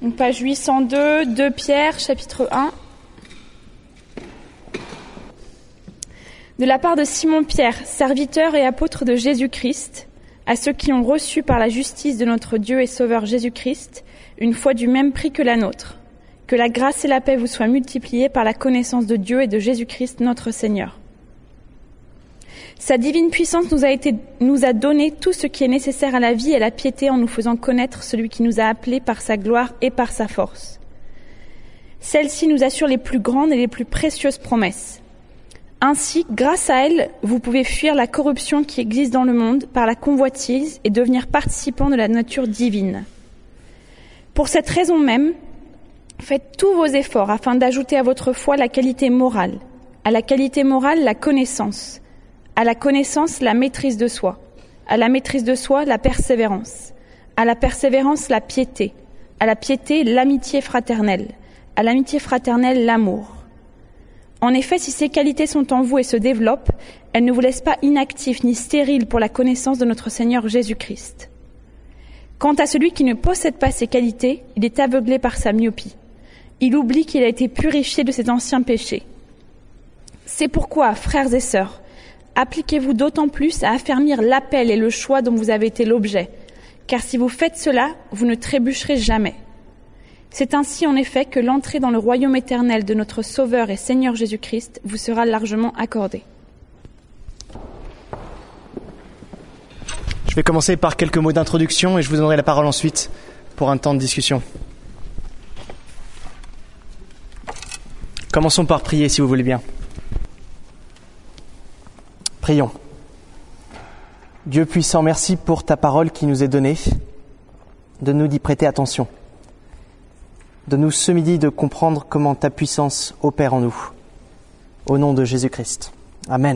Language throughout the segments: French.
Donc, page 802, 2 Pierre, chapitre 1. De la part de Simon-Pierre, serviteur et apôtre de Jésus-Christ, à ceux qui ont reçu par la justice de notre Dieu et Sauveur Jésus-Christ, une foi du même prix que la nôtre. Que la grâce et la paix vous soient multipliées par la connaissance de Dieu et de Jésus-Christ notre Seigneur. Sa divine puissance nous a donné tout ce qui est nécessaire à la vie et à la piété en nous faisant connaître celui qui nous a appelés par sa gloire et par sa force. Celle-ci nous assure les plus grandes et les plus précieuses promesses. Ainsi, grâce à elle, vous pouvez fuir la corruption qui existe dans le monde par la convoitise et devenir participant de la nature divine. Pour cette raison même, faites tous vos efforts afin d'ajouter à votre foi la qualité morale, à la qualité morale la connaissance, à la connaissance la maîtrise de soi, à la maîtrise de soi la persévérance, à la persévérance la piété, à la piété l'amitié fraternelle, à l'amitié fraternelle l'amour. En effet, si ces qualités sont en vous et se développent, elles ne vous laissent pas inactifs ni stériles pour la connaissance de notre Seigneur Jésus-Christ. Quant à celui qui ne possède pas ces qualités, il est aveuglé par sa myopie. Il oublie qu'il a été purifié de ses anciens péchés. C'est pourquoi, frères et sœurs, appliquez-vous d'autant plus à affermir l'appel et le choix dont vous avez été l'objet, car si vous faites cela, vous ne trébucherez jamais. C'est ainsi en effet que l'entrée dans le royaume éternel de notre Sauveur et Seigneur Jésus-Christ vous sera largement accordée. Je vais commencer par quelques mots d'introduction et je vous donnerai la parole ensuite pour un temps de discussion. Commençons par prier si vous voulez bien. Prions. Dieu puissant, merci pour ta parole qui nous est donnée, de nous y prêter attention, de nous ce midi de comprendre comment ta puissance opère en nous. Au nom de Jésus-Christ. Amen.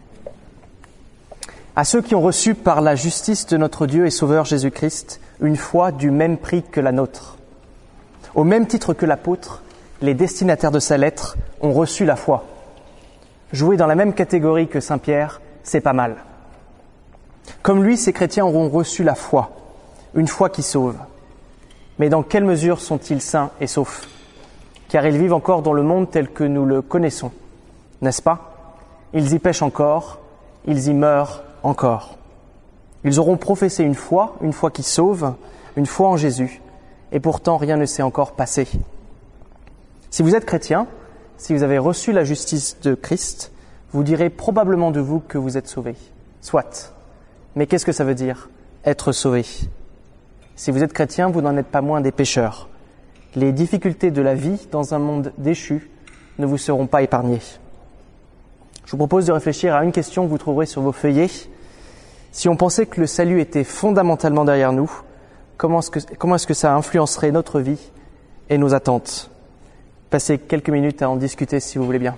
À ceux qui ont reçu par la justice de notre Dieu et Sauveur Jésus-Christ une foi du même prix que la nôtre. Au même titre que l'apôtre, les destinataires de sa lettre ont reçu la foi. Jouer dans la même catégorie que Saint Pierre, c'est pas mal. Comme lui, ces chrétiens auront reçu la foi, une foi qui sauve. Mais dans quelle mesure sont-ils sains et saufs ? Car ils vivent encore dans le monde tel que nous le connaissons, n'est-ce pas ? Ils y pêchent encore, ils y meurent encore. Ils auront professé une foi qui sauve, une foi en Jésus, et pourtant rien ne s'est encore passé. Si vous êtes chrétien, si vous avez reçu la justice de Christ, vous direz probablement de vous que vous êtes sauvé. Soit. Mais qu'est-ce que ça veut dire, être sauvé ? Si vous êtes chrétien, vous n'en êtes pas moins des pécheurs. Les difficultés de la vie dans un monde déchu ne vous seront pas épargnées. Je vous propose de réfléchir à une question que vous trouverez sur vos feuillets. Si on pensait que le salut était fondamentalement derrière nous, comment est-ce que ça influencerait notre vie et nos attentes ? Passez quelques minutes à en discuter si vous voulez bien.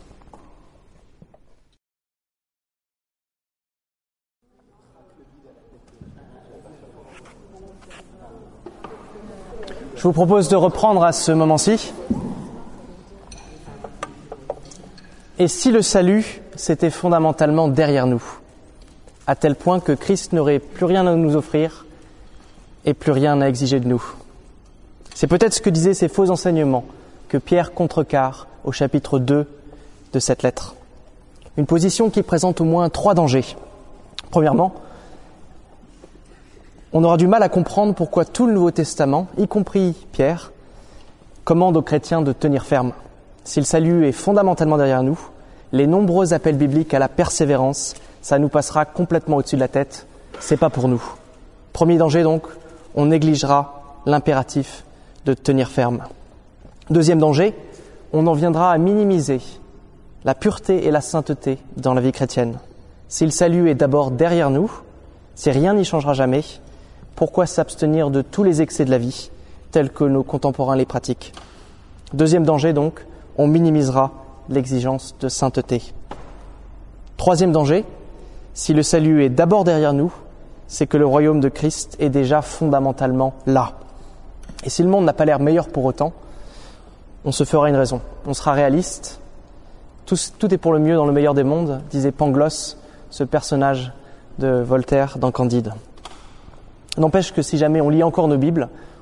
Je vous propose de reprendre à ce moment-ci. Et si le salut, c'était fondamentalement derrière nous, à tel point que Christ n'aurait plus rien à nous offrir et plus rien à exiger de nous. C'est peut-être ce que disaient ces faux enseignements que Pierre contrecarre au chapitre 2 de cette lettre. Une position qui présente au moins 3 dangers. Premièrement, on aura du mal à comprendre pourquoi tout le Nouveau Testament, y compris Pierre, commande aux chrétiens de tenir ferme. Si le salut est fondamentalement derrière nous, les nombreux appels bibliques à la persévérance, ça nous passera complètement au-dessus de la tête. C'est pas pour nous. Premier danger donc, on négligera l'impératif de tenir ferme. Deuxième danger, on en viendra à minimiser la pureté et la sainteté dans la vie chrétienne. Si le salut est d'abord derrière nous, si rien n'y changera jamais, pourquoi s'abstenir de tous les excès de la vie, tels que nos contemporains les pratiquent ? Deuxième danger donc, on minimisera l'exigence de sainteté. Troisième danger, si le salut est d'abord derrière nous, c'est que le royaume de Christ est déjà fondamentalement là. Et si le monde n'a pas l'air meilleur pour autant, on se fera une raison. On sera réaliste. Tout est pour le mieux dans le meilleur des mondes, disait Pangloss, ce personnage de Voltaire dans Candide. N'empêche que si jamais on lit encore nos Bibles,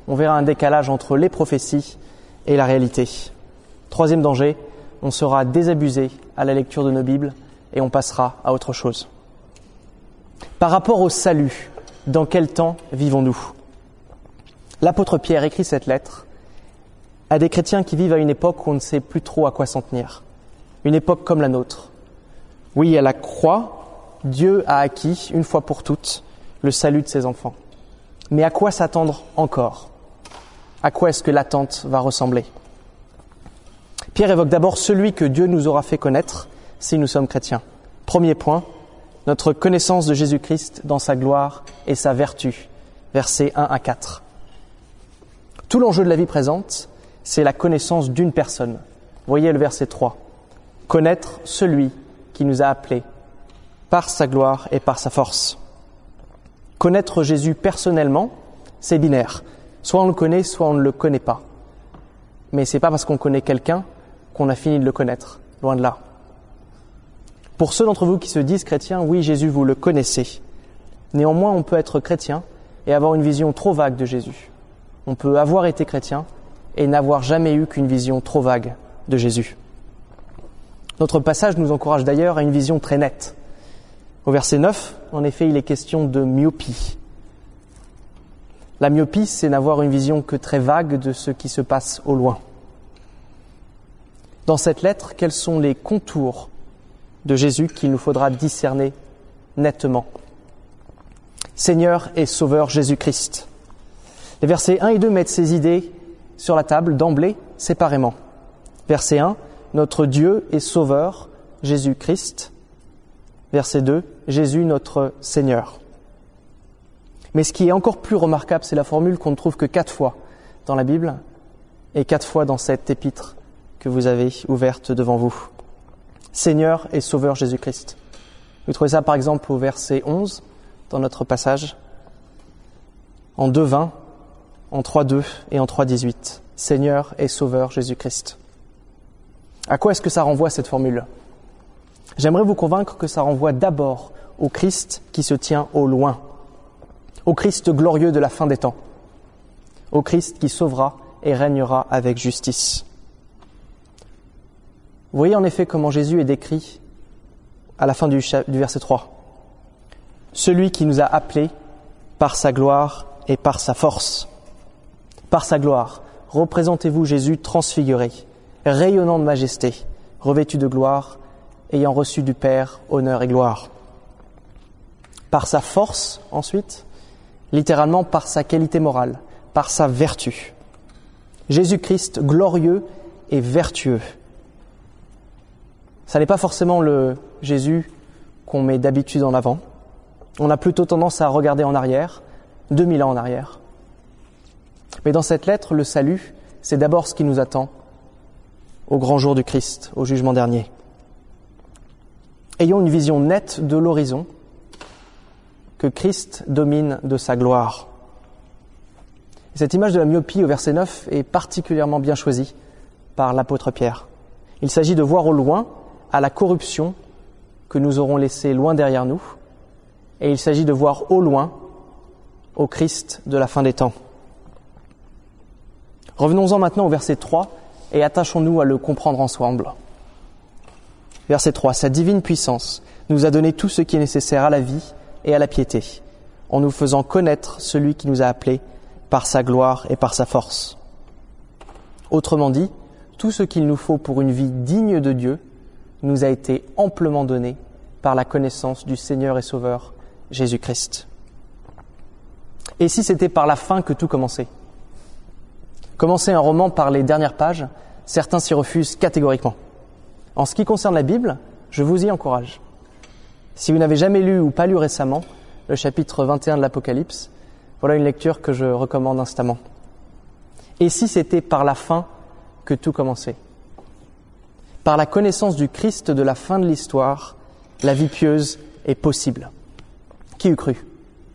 on verra un décalage entre les prophéties et la réalité. Troisième danger, on sera désabusé à la lecture de nos Bibles et on passera à autre chose. Par rapport au salut, dans quel temps vivons-nous ? L'apôtre Pierre écrit cette lettre à des chrétiens qui vivent à une époque où on ne sait plus trop à quoi s'en tenir. Une époque comme la nôtre. Oui, à la croix, Dieu a acquis, une fois pour toutes, le salut de ses enfants. Mais à quoi s'attendre encore ? À quoi est-ce que l'attente va ressembler ? Pierre évoque d'abord celui que Dieu nous aura fait connaître si nous sommes chrétiens. Premier point, notre connaissance de Jésus-Christ dans sa gloire et sa vertu. Versets 1 à 4. Tout l'enjeu de la vie présente, c'est la connaissance d'une personne. Voyez le verset 3. Connaître celui qui nous a appelés par sa gloire et par sa force. Connaître Jésus personnellement, c'est binaire. Soit on le connaît, soit on ne le connaît pas. Mais c'est pas parce qu'on connaît quelqu'un qu'on a fini de le connaître. Loin de là. Pour ceux d'entre vous qui se disent chrétiens, oui, Jésus, vous le connaissez. Néanmoins, on peut être chrétien et avoir une vision trop vague de Jésus. On peut avoir été chrétien et n'avoir jamais eu qu'une vision trop vague de Jésus. Notre passage nous encourage d'ailleurs à une vision très nette. Au verset 9, en effet, il est question de myopie. La myopie, c'est n'avoir une vision que très vague de ce qui se passe au loin. Dans cette lettre, quels sont les contours de Jésus qu'il nous faudra discerner nettement ? Seigneur et Sauveur Jésus-Christ. Les versets 1 et 2 mettent ces idées sur la table d'emblée, séparément. Verset 1, notre Dieu et Sauveur Jésus-Christ. Verset 2, Jésus notre Seigneur. Mais ce qui est encore plus remarquable, c'est la formule qu'on ne trouve que 4 fois dans la Bible et 4 fois dans cette épître que vous avez ouverte devant vous. Seigneur et Sauveur Jésus-Christ. Vous trouvez ça par exemple au verset 11 dans notre passage, en 2.20, en 3.2 et en 3.18. Seigneur et Sauveur Jésus-Christ. À quoi est-ce que ça renvoie cette formule ? J'aimerais vous convaincre que ça renvoie d'abord au Christ qui se tient au loin, au Christ glorieux de la fin des temps, au Christ qui sauvera et régnera avec justice. Vous voyez en effet comment Jésus est décrit à la fin du verset 3. Celui qui nous a appelés par sa gloire et par sa force. Par sa gloire, représentez-vous Jésus transfiguré, rayonnant de majesté, revêtu de gloire, ayant reçu du Père honneur et gloire. Par sa force, ensuite, littéralement par sa qualité morale, par sa vertu. Jésus-Christ glorieux et vertueux. Ça n'est pas forcément le Jésus qu'on met d'habitude en avant. On a plutôt tendance à regarder en arrière, 2000 ans en arrière. Mais dans cette lettre, le salut, c'est d'abord ce qui nous attend au grand jour du Christ, au jugement dernier. Ayons une vision nette de l'horizon, que Christ domine de sa gloire. Et cette image de la myopie au verset 9 est particulièrement bien choisie par l'apôtre Pierre. Il s'agit de voir au loin à la corruption que nous aurons laissée loin derrière nous, et il s'agit de voir au loin au Christ de la fin des temps. Revenons-en maintenant au verset 3 et attachons-nous à le comprendre ensemble. Verset 3. Sa divine puissance nous a donné tout ce qui est nécessaire à la vie et à la piété, en nous faisant connaître celui qui nous a appelés par sa gloire et par sa force. Autrement dit, tout ce qu'il nous faut pour une vie digne de Dieu nous a été amplement donné par la connaissance du Seigneur et Sauveur Jésus-Christ. Et si c'était par la fin que tout commençait ? Commencer un roman par les dernières pages, certains s'y refusent catégoriquement. En ce qui concerne la Bible, je vous y encourage. Si vous n'avez jamais lu ou pas lu récemment le chapitre 21 de l'Apocalypse, voilà une lecture que je recommande instamment. Et si c'était par la fin que tout commençait ? Par la connaissance du Christ de la fin de l'histoire, la vie pieuse est possible. Qui eût cru ?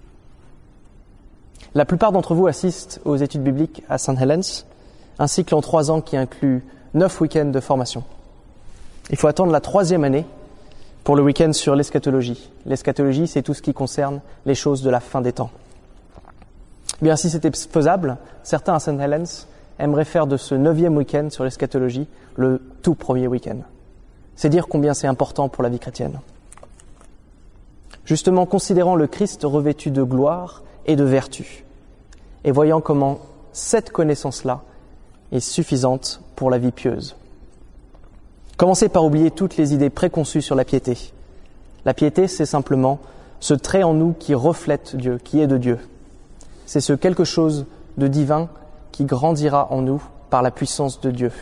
La plupart d'entre vous assistent aux études bibliques à St. Helens, un cycle en 3 ans qui inclut 9 week-ends de formation. Il faut attendre la 3e année pour le week-end sur l'eschatologie. L'eschatologie, c'est tout ce qui concerne les choses de la fin des temps. Bien, si c'était faisable, certains à St. Helens aimeraient faire de ce 9e week-end sur l'eschatologie le tout premier week-end. C'est dire combien c'est important pour la vie chrétienne. Justement, considérant le Christ revêtu de gloire et de vertu, et voyant comment cette connaissance-là est suffisante pour la vie pieuse. Commencez par oublier toutes les idées préconçues sur la piété. La piété, c'est simplement ce trait en nous qui reflète Dieu, qui est de Dieu. C'est ce quelque chose de divin qui grandira en nous par la puissance de Dieu.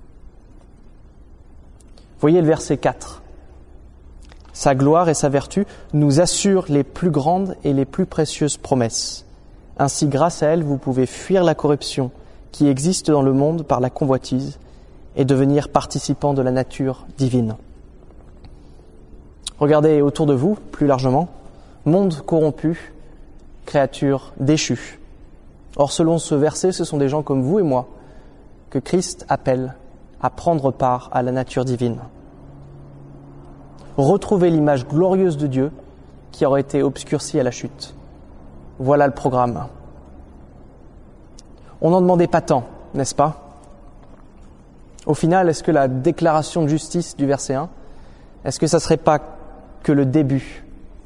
Voyez le verset 4. Sa gloire et sa vertu nous assurent les plus grandes et les plus précieuses promesses. Ainsi, grâce à elles, vous pouvez fuir la corruption qui existe dans le monde par la convoitise et devenir participant de la nature divine. Regardez autour de vous, plus largement, monde corrompu, créatures déchues. Or, selon ce verset, ce sont des gens comme vous et moi que Christ appelle à prendre part à la nature divine. Retrouver l'image glorieuse de Dieu qui aurait été obscurcie à la chute. Voilà le programme. On n'en demandait pas tant, n'est-ce pas ? Au final, est-ce que la déclaration de justice du verset 1, est-ce que ça ne serait pas que le début ?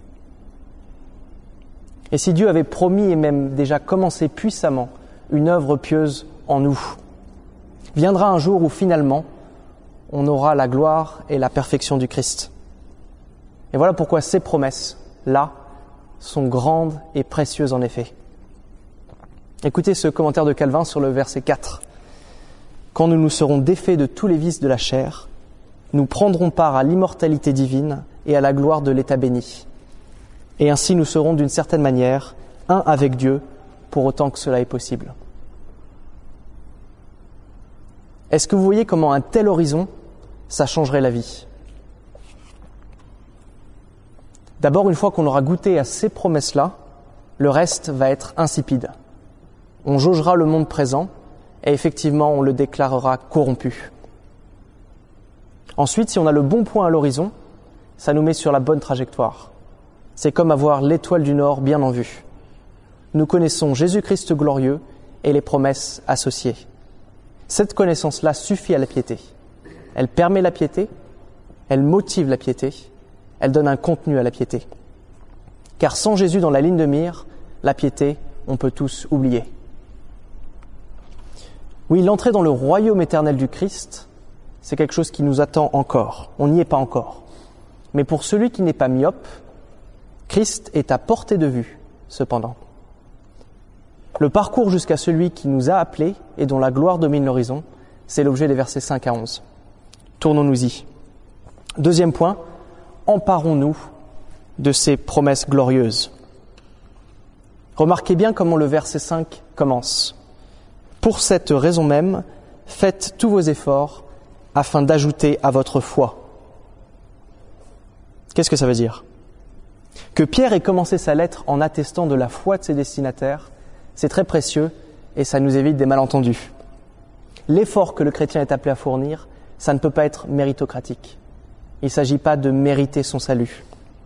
Et si Dieu avait promis et même déjà commencé puissamment une œuvre pieuse en nous, viendra un jour où finalement on aura la gloire et la perfection du Christ. Et voilà pourquoi ces promesses-là sont grandes et précieuses en effet. Écoutez ce commentaire de Calvin sur le verset 4. Quand nous nous serons défaits de tous les vices de la chair, nous prendrons part à l'immortalité divine et à la gloire de l'état béni. Et ainsi nous serons d'une certaine manière un avec Dieu, pour autant que cela est possible. Est-ce que vous voyez comment un tel horizon, ça changerait la vie ? D'abord, une fois qu'on aura goûté à ces promesses-là, le reste va être insipide. On jaugera le monde présent et effectivement on le déclarera corrompu. Ensuite, si on a le bon point à l'horizon, ça nous met sur la bonne trajectoire. C'est comme avoir l'étoile du Nord bien en vue. Nous connaissons Jésus-Christ glorieux et les promesses associées. Cette connaissance-là suffit à la piété. Elle permet la piété, elle motive la piété, elle donne un contenu à la piété. Car sans Jésus dans la ligne de mire, la piété, on peut tous oublier. Oui, l'entrée dans le royaume éternel du Christ, c'est quelque chose qui nous attend encore. On n'y est pas encore. Mais pour celui qui n'est pas myope, Christ est à portée de vue, cependant. Le parcours jusqu'à celui qui nous a appelés et dont la gloire domine l'horizon, c'est l'objet des versets 5 à 11. Tournons-nous-y. Deuxième point, emparons-nous de ces promesses glorieuses. Remarquez bien comment le verset 5 commence. Pour cette raison même, faites tous vos efforts afin d'ajouter à votre foi. Qu'est-ce que ça veut dire ? Que Pierre ait commencé sa lettre en attestant de la foi de ses destinataires, c'est très précieux et ça nous évite des malentendus. L'effort que le chrétien est appelé à fournir, ça ne peut pas être méritocratique. Il ne s'agit pas de mériter son salut.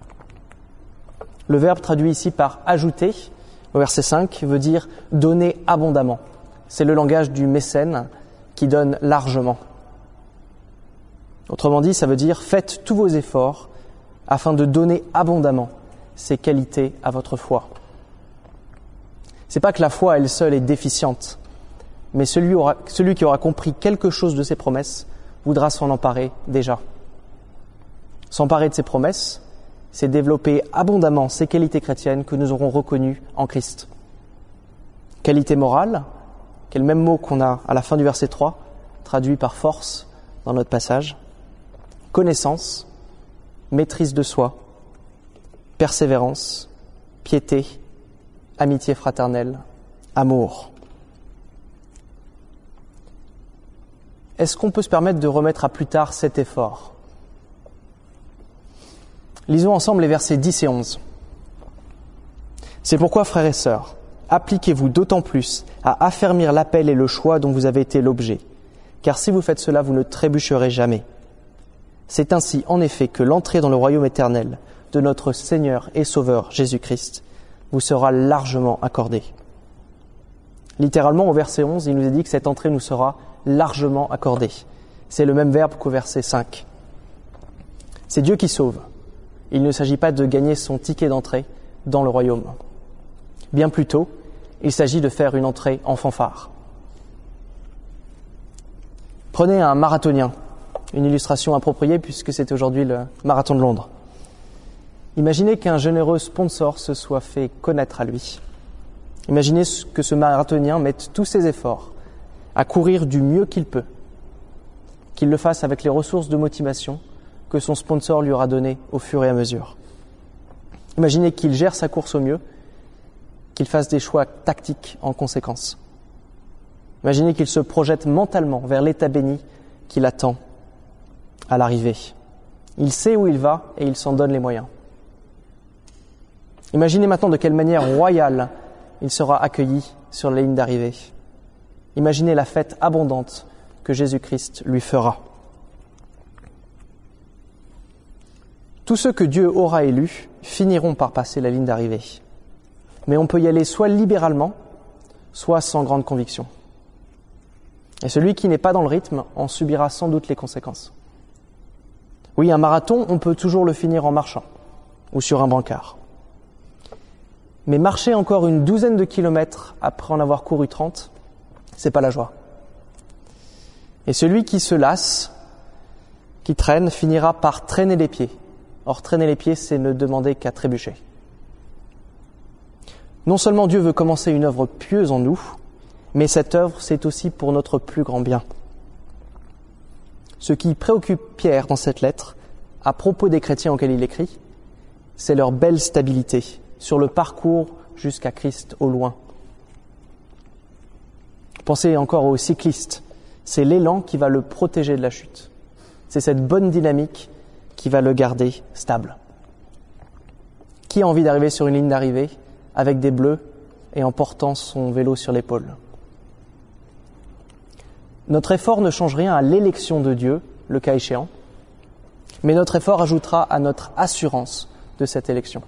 Le verbe traduit ici par « ajouter », au verset 5, veut dire « donner abondamment ». C'est le langage du mécène qui donne largement. Autrement dit, ça veut dire « faites tous vos efforts afin de donner abondamment ces qualités à votre foi ». C'est pas que la foi elle seule est déficiente, mais celui qui aura compris quelque chose de ces promesses voudra s'en emparer déjà. S'emparer de ces promesses, c'est développer abondamment ces qualités chrétiennes que nous aurons reconnues en Christ. Qualité morale, qui est le même mot qu'on a à la fin du verset 3, traduit par force dans notre passage. Connaissance, maîtrise de soi, persévérance, piété, amitié fraternelle, amour. Est-ce qu'on peut se permettre de remettre à plus tard cet effort ? Lisons ensemble les versets 10 et 11. C'est pourquoi, frères et sœurs, appliquez-vous d'autant plus à affermir l'appel et le choix dont vous avez été l'objet, car si vous faites cela, vous ne trébucherez jamais. C'est ainsi, en effet, que l'entrée dans le royaume éternel de notre Seigneur et Sauveur Jésus-Christ vous sera largement accordée. Littéralement, au verset 11, il nous est dit que cette entrée nous sera largement accordée. C'est le même verbe qu'au verset 5. C'est Dieu qui sauve. Il ne s'agit pas de gagner son ticket d'entrée dans le royaume. Bien plutôt, il s'agit de faire une entrée en fanfare. Prenez un marathonien, une illustration appropriée puisque c'est aujourd'hui le marathon de Londres. Imaginez qu'un généreux sponsor se soit fait connaître à lui. Imaginez que ce marathonien mette tous ses efforts à courir du mieux qu'il peut, qu'il le fasse avec les ressources de motivation que son sponsor lui aura données au fur et à mesure. Imaginez qu'il gère sa course au mieux, qu'il fasse des choix tactiques en conséquence. Imaginez qu'il se projette mentalement vers l'état béni qui l'attend à l'arrivée. Il sait où il va et il s'en donne les moyens. Imaginez maintenant de quelle manière royale il sera accueilli sur la ligne d'arrivée. Imaginez la fête abondante que Jésus-Christ lui fera. Tous ceux que Dieu aura élus finiront par passer la ligne d'arrivée. Mais on peut y aller soit libéralement, soit sans grande conviction. Et celui qui n'est pas dans le rythme en subira sans doute les conséquences. Oui, un marathon, on peut toujours le finir en marchant ou sur un brancard. Mais marcher encore une douzaine de kilomètres après en avoir couru 30, c'est pas la joie. Et celui qui se lasse, qui traîne, finira par traîner les pieds. Or, traîner les pieds, c'est ne demander qu'à trébucher. Non seulement Dieu veut commencer une œuvre pieuse en nous, mais cette œuvre, c'est aussi pour notre plus grand bien. Ce qui préoccupe Pierre dans cette lettre, à propos des chrétiens auxquels il écrit, c'est leur belle stabilité sur le parcours jusqu'à Christ au loin. Pensez encore aux cyclistes. C'est l'élan qui va le protéger de la chute. C'est cette bonne dynamique qui va le garder stable. Qui a envie d'arriver sur une ligne d'arrivée avec des bleus et en portant son vélo sur l'épaule? Notre effort ne change rien à l'élection de Dieu, le cas échéant, mais notre effort ajoutera à notre assurance de cette élection.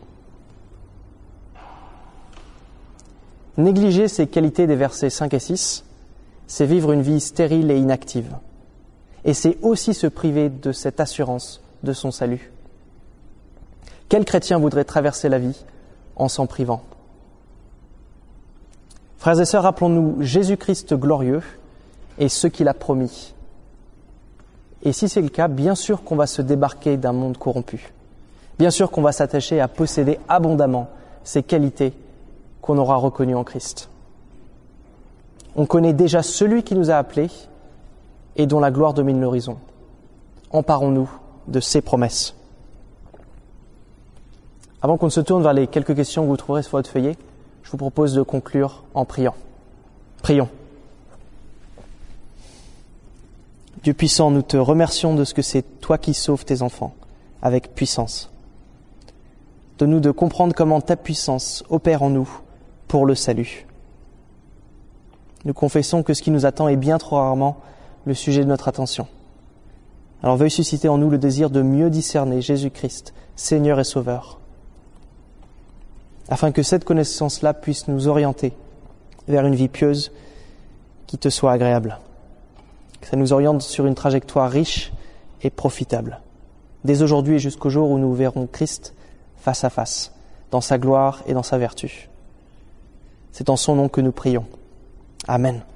Négliger ces qualités des versets 5 et 6, c'est vivre une vie stérile et inactive. Et c'est aussi se priver de cette assurance de son salut. Quel chrétien voudrait traverser la vie en s'en privant? Frères et sœurs, rappelons-nous Jésus-Christ glorieux et ce qu'il a promis. Et si c'est le cas, bien sûr qu'on va se débarquer d'un monde corrompu. Bien sûr qu'on va s'attacher à posséder abondamment ces qualités qu'on aura reconnues en Christ. On connaît déjà celui qui nous a appelés et dont la gloire domine l'horizon. Emparons-nous de ses promesses. Avant qu'on ne se tourne vers les quelques questions que vous trouverez sur votre feuillet, je vous propose de conclure en priant. Prions. Dieu puissant, nous te remercions de ce que c'est toi qui sauves tes enfants avec puissance. Donne-nous de comprendre comment ta puissance opère en nous pour le salut. Nous confessons que ce qui nous attend est bien trop rarement le sujet de notre attention. Alors veuille susciter en nous le désir de mieux discerner Jésus-Christ, Seigneur et Sauveur, afin que cette connaissance-là puisse nous orienter vers une vie pieuse qui te soit agréable. Que ça nous oriente sur une trajectoire riche et profitable, dès aujourd'hui et jusqu'au jour où nous verrons Christ face à face, dans sa gloire et dans sa vertu. C'est en son nom que nous prions. Amen.